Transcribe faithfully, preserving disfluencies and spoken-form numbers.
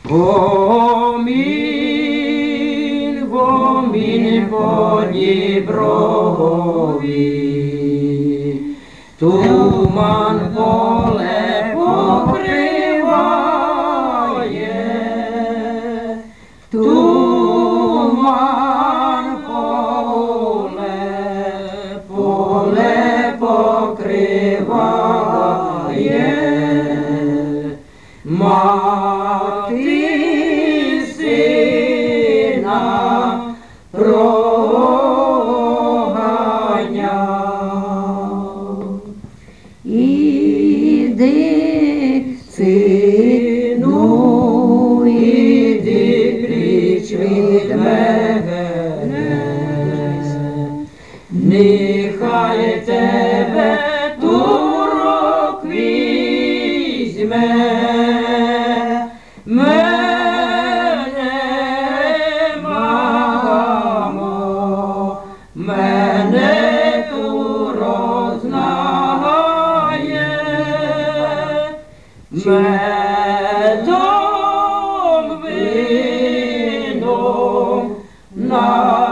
Гомін, гомін по Діброгові, туман поле покриває, туман поле, поле покриває, мати сина проганяв. Іди, сину, іди, пріч від мене, нехай тебе турок візьме. Мене, мамо, мене турок знає, медом, вином, на